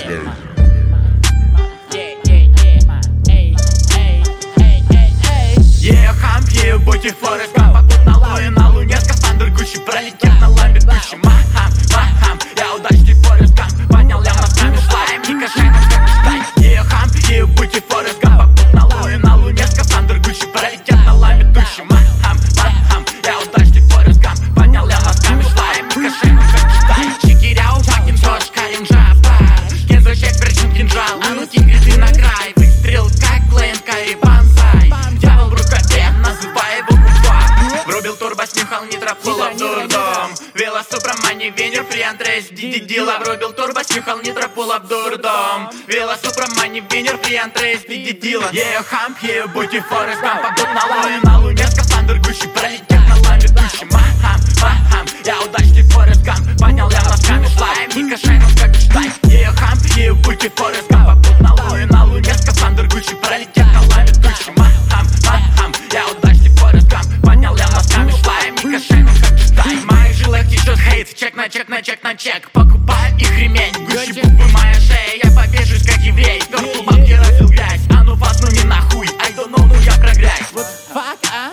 Будьте Форест Гамп, попут на луне, скафандр Гуччи пролетел на ламбе Гуччи. Махам, махам, я удачный Форест Гамп, поднял я мозгами шлаем, не кашай нас как штай. Хамп, будьте Форест Гамп, попут на луне, скафандр Гуччи пролетел на ламбе Гуччи. Махам, махам, я удачный Форест Гамп, поднял я мозгами шлаем, не кашай нас как штай. Чикиряу, Факин, Джордж, Карин, Джафар, Кензо, Чек, Перчин, кинжал, а ну тигры ты на край, выстрел как Клейн, Карри, Бонсай. Дьявол в рукаве, называй его губа. Врубил турбо, снюхал нитро, пула в дурдом. Вела Супрамани, Венер, Фри, Андрей, Дидила. Врубил турбо, снюхал нитро, пула в дурдом. Вела Супрамани, Венер, Фри, Андрей, Дидила. Хамп, будьте Форест Гамп, попут на луне, скафандр Гуччи пролетел на ламбе Гуччи. Махам, махам, я удачный Форест Гамп, поднял я мозгами шлаем, не кашай нас как штай. Хамп, будьте Форест Гамп, попут на луне, скафандр Гуччи пролетел на ламбе Гуччи. Махам, махам, я удачный Форест Гамп, поднял я мозгами шлаем, не кашай нас как штай. В моих жилах течет хейт, чек на чек на чек на чек, покупаю их ремень, Гуччи буквы моя шея, я повешусь как еврей. Перку бабки разил грязь, а ну вас, ну не нахуй, I don't know, ну я про грязь. Вот фак, а?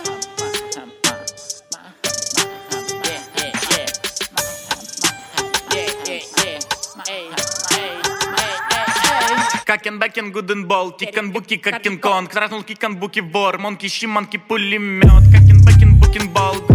Какен, бэкен, гуден бол, кикан, буки, как Кинг-Конг. Трахнул кикан, буки, вор, монки, щи, манки, пулемет. Какен, бэкен, букин, бол,